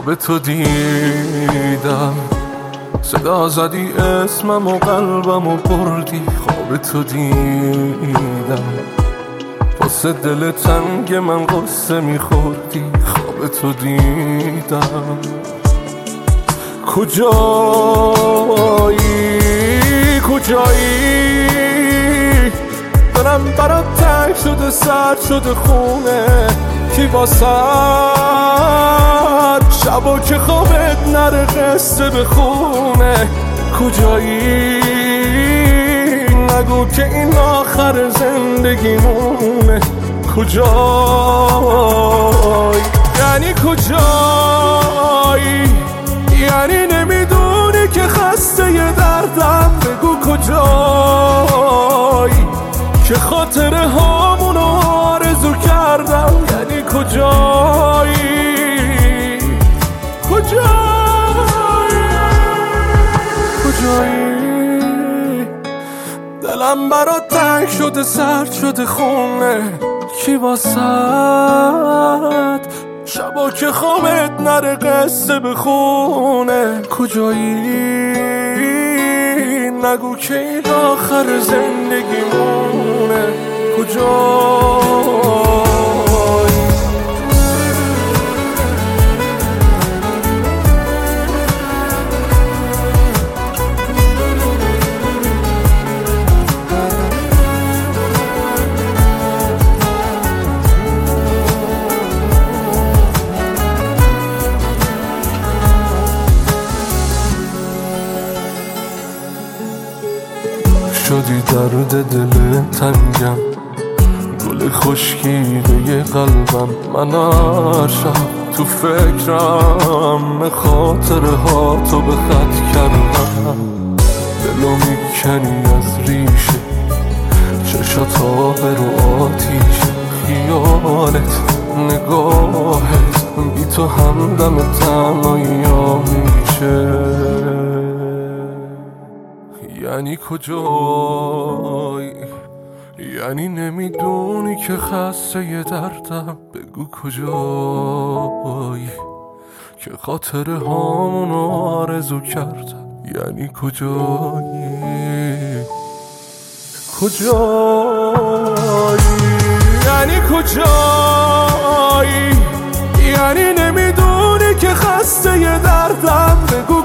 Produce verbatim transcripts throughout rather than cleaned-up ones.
خواب تو دیدم، صدا زدی اسمم و قلبم و بردی. خواب تو دیدم، واسه دل تنگ من قصه میخوردی. خواب تو دیدم، کجایی کجایی؟ دلم برات تنگ شده، سرد شده خونه. کی واسه شبا که خوابت نره قصه بخونه. کجایی؟ نگو که این آخر زندگیمونه. کجایی؟ یعنی کجایی؟ یعنی نمیدونی که خسته ی دردم. بگو کجایی که خاطره هامونو آرزو کردم. یعنی کجایی؟ کجایی؟ کجایی؟ دلم برات تنگ شده، سرد شده خونه. کی واسه شبا که خوابت نره قصه بخونه. کجایی؟ نگو که این آخر زندگیمونه. کجایی؟ شدی درد دل تنگم، گل خشکیده قلبم. من هر شب تو فکرم، خاطره ها تو به خط کردم. دلو میکنی از ریشه، چشات رو آتیش. خیالت، نگاهت، بی تو همدم تنهایی ها میشه. یعنی کجایی؟ یعنی نمیدونی که خسته ی دردم. بگو کجایی که خاطره هامونو آرزو کردم. یعنی کجایی؟ کجایی؟ یعنی کجایی؟ یعنی نمیدونی که خسته ی دردم. بگو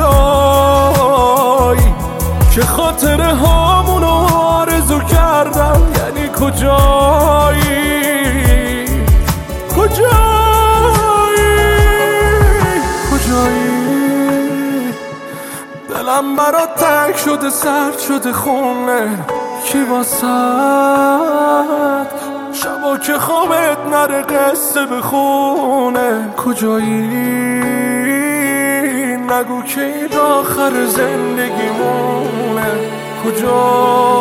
کجایی که خاطره هامونو آرزو کردم. یعنی کجایی؟ کجایی؟ کجایی؟ دلم برات تنگ شده، سرد شده خونه. کی واسه شبا که خوابت نره قصه بخونه. کجایی؟ نگو که این آخر زندگیمونه. کجایی؟